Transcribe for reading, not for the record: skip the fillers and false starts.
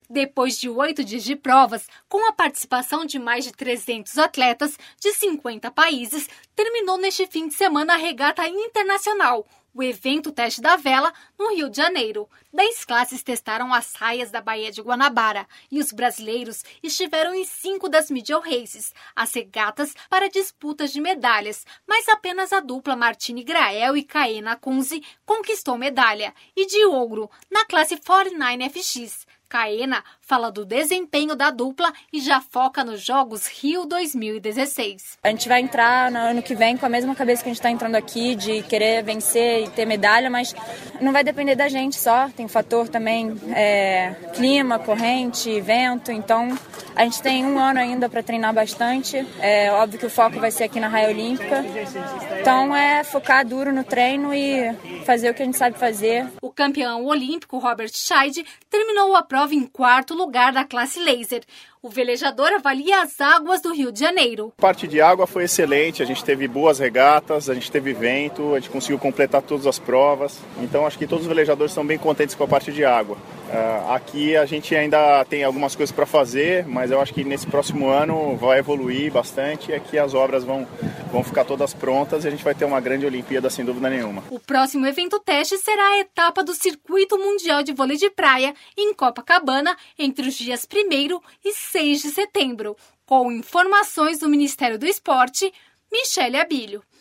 Depois de 8 dias de provas, com a participação de mais de 300 atletas de 50 países, terminou neste fim de semana a Regata Internacional, o evento Teste da Vela, no Rio de Janeiro. 10 classes testaram as raias da Baía de Guanabara e os brasileiros estiveram em 5 das Medial Races, as regatas para disputas de medalhas, mas apenas a dupla Martini Grael e Kaena Kunze conquistou medalha, e de ouro na classe 49FX. Kaena fala do desempenho da dupla e já foca nos Jogos Rio 2016. A gente vai entrar no ano que vem com a mesma cabeça que a gente está entrando aqui, de querer vencer e ter medalha, mas não vai depender da gente só. Tem o fator também clima, corrente, vento, então a gente tem um ano ainda para treinar bastante. É óbvio que o foco vai ser aqui na raia olímpica, então é focar duro no treino e fazer o que a gente sabe fazer. O campeão olímpico Robert Scheid terminou a prova em 4º lugar da classe laser. O velejador avalia as águas do Rio de Janeiro. A parte de água foi excelente, a gente teve boas regatas, a gente teve vento, a gente conseguiu completar todas as provas. Então acho que todos os velejadores estão bem contentes com a parte de água. Aqui a gente ainda tem algumas coisas para fazer, mas eu acho que nesse próximo ano vai evoluir bastante e aqui as obras vão ficar todas prontas e a gente vai ter uma grande Olimpíada sem dúvida nenhuma. O próximo evento teste será a etapa do Circuito Mundial de Vôlei de Praia em Copacabana entre os dias 1º e 6 de setembro. Com informações do Ministério do Esporte, Michele Abílio.